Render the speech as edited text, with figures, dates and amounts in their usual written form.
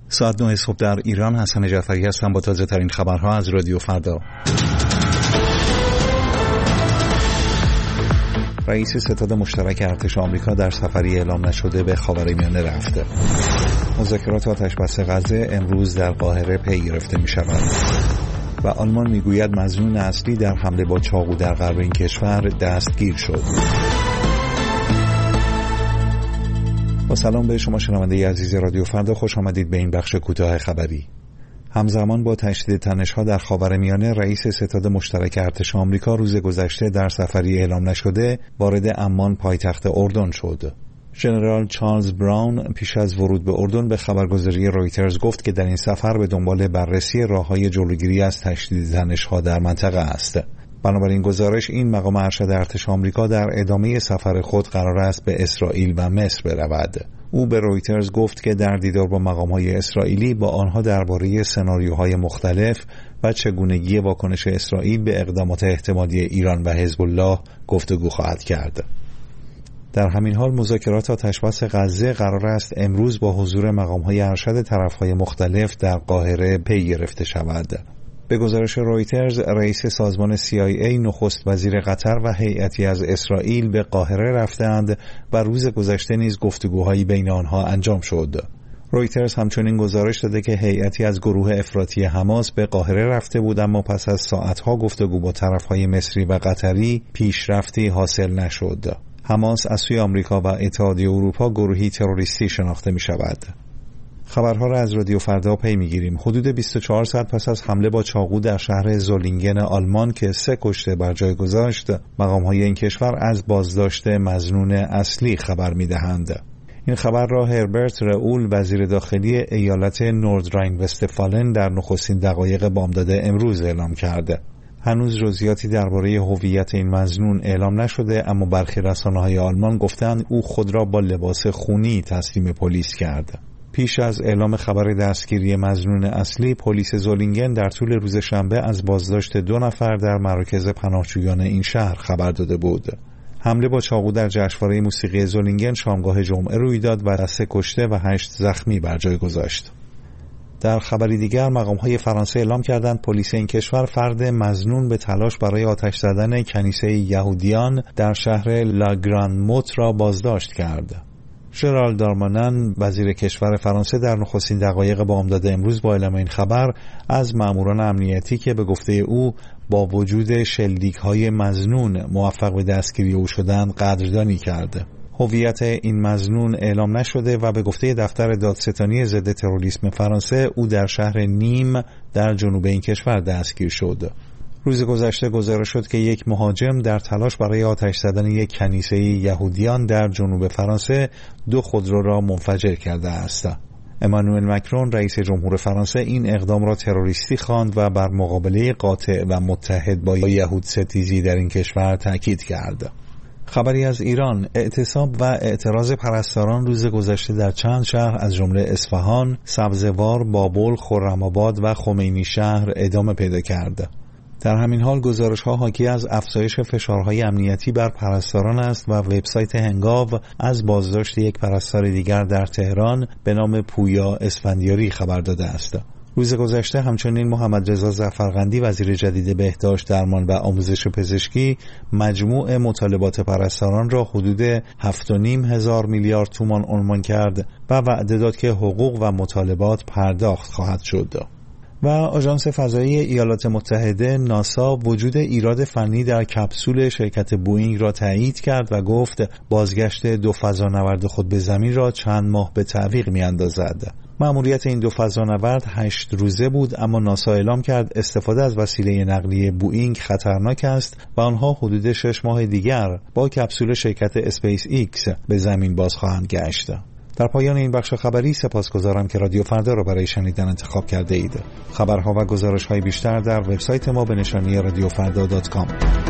ساعت 9 صبح در ایران. حسن جعفری هستم با تازه ترین خبرها از رادیو فردا. رئیس ستاد مشترک ارتش آمریکا در سفری اعلام نشده به خاورمیانه رفته. مذاکرات آتشبس غزه امروز در قاهره پی گرفته می شود و آلمان می گوید مظنون اصلی در حمله با چاقو در غرب این کشور دستگیر شد. با سلام به شما شنونده عزیز رادیو فردا، خوش آمدید به این بخش کوتاه خبری. همزمان با تشدید تنش‌ها در خاورمیانه، رئیس ستاد مشترک ارتش آمریکا روز گذشته در سفری اعلام نشده وارد عمان پایتخت اردن شد. ژنرال چارلز براون پیش از ورود به اردن به خبرگزاری رویترز گفت که در این سفر به دنبال بررسی راه‌های جلوگیری از تشدید تنش‌ها در منطقه است. بنابراین گزارش این مقام ارشد ارتش آمریکا در ادامه سفر خود قرار است به اسرائیل و مصر برود. او به رویترز گفت که در دیدار با مقام‌های اسرائیلی با آنها درباره سناریوهای مختلف و چگونگی واکنش اسرائیل به اقدامات احتمالی ایران و حزب الله گفتگو خواهد کرد. در همین حال مذاکرات آتشبس غزه قرار است امروز با حضور مقام‌های ارشد طرف‌های مختلف در قاهره پی گرفته شود. به گزارش رویترز، رئیس سازمان CIA، نخست وزیر قطر و هیئتی از اسرائیل به قاهره رفتند و روز گذشته نیز گفتگوهایی بین آنها انجام شد. رویترز همچنین گزارش داده که هیئتی از گروه افراطی حماس به قاهره رفته بود، اما پس از ساعتها گفتگو با طرفهای مصری و قطری پیشرفتی حاصل نشد. حماس از سوی آمریکا و اتحادیه اروپا گروهی تروریستی شناخته می شود. خبرها را از رادیو فردا پی میگیریم. حدود 24 ساعت پس از حمله با چاقو در شهر زولینگن آلمان که 3 کشته بر جای گذاشت، مقام‌های این کشور از بازداشت مظنون اصلی خبر می‌دهند. این خبر را هربرت رئول، وزیر داخلی ایالت نوردراین وستفالن، در نخستین دقایق بامداد امروز اعلام کرده. هنوز جزئیاتی درباره هویت این مظنون اعلام نشده، اما برخی رسانه‌های آلمان گفتند او خود را با لباس خونی تسلیم پلیس کرد. پیش از اعلام خبر دستگیری مظنون اصلی، پلیس زولینگن در طول روز شنبه از بازداشت 2 نفر در مراکز پناهجویان این شهر خبر داده بود. حمله با چاقو در جشنواره موسیقی زولینگن شامگاه جمعه روی داد و 3 کشته و 8 زخمی بر جای گذاشت. در خبری دیگر، مقام‌های فرانسه اعلام کردند پلیس این کشور فرد مظنون به تلاش برای آتش زدن کنیسه یهودیان در شهر لاگران-موت را بازداشت کرد. ژرال دارمانن، وزیر کشور فرانسه، در نخستین دقایق بامداد امروز با اعلام این خبر از ماموران امنیتی که به گفته او با وجود شلیک‌های مظنون موفق به دستگیری او شدند قدردانی کرد. هویت این مظنون اعلام نشده و به گفته دفتر دادستانی ضد تروریسم فرانسه او در شهر نیم در جنوب این کشور دستگیر شد. روز گذشته گزارش شد که یک مهاجم در تلاش برای آتش زدن یک کنیسه یهودیان در جنوب فرانسه 2 خودرو را منفجر کرده است. امانوئل مکرون، رئیس جمهور فرانسه، این اقدام را تروریستی خواند و بر مقابله قاطع و متحد با یهود ستیزی در این کشور تاکید کرد. خبری از ایران. اعتصاب و اعتراض پرستاران روز گذشته در چند شهر از جمله اصفهان، سبزوار، بابل، خرم‌آباد و خمینی شهر ادامه پیدا کرد. در همین حال گزارش‌ها حاکی از افزایش فشارهای امنیتی بر پرستاران است و وبسایت هنگاو از بازداشت یک پرستار دیگر در تهران به نام پویا اسفندیاری خبر داده است. روز گذشته همچنین محمد رضا ظفرقندی، وزیر جدید بهداشت، درمان و آموزش پزشکی، مجموع مطالبات پرستاران را حدود 7.5 میلیارد تومان عنوان کرد و وعده داد که حقوق و مطالبات پرداخت خواهد شد. و آژانس فضایی ایالات متحده ناسا وجود ایراد فنی در کپسول شرکت بوئینگ را تایید کرد و گفت بازگشت 2 فضانورد خود به زمین را چند ماه به تعویق می‌اندازد. مأموریت این 2 فضانورد 8 روزه بود، اما ناسا اعلام کرد استفاده از وسیله نقلیه بوئینگ خطرناک است و آنها حدود 6 ماه دیگر با کپسول شرکت اسپیس ایکس به زمین باز خواهند گشت. در پایان این بخش خبری سپاسگزارم که رادیو فردا را برای شنیدن انتخاب کرده اید. خبرها و گزارش‌های بیشتر در وبسایت ما به نشانی radiofrda.com.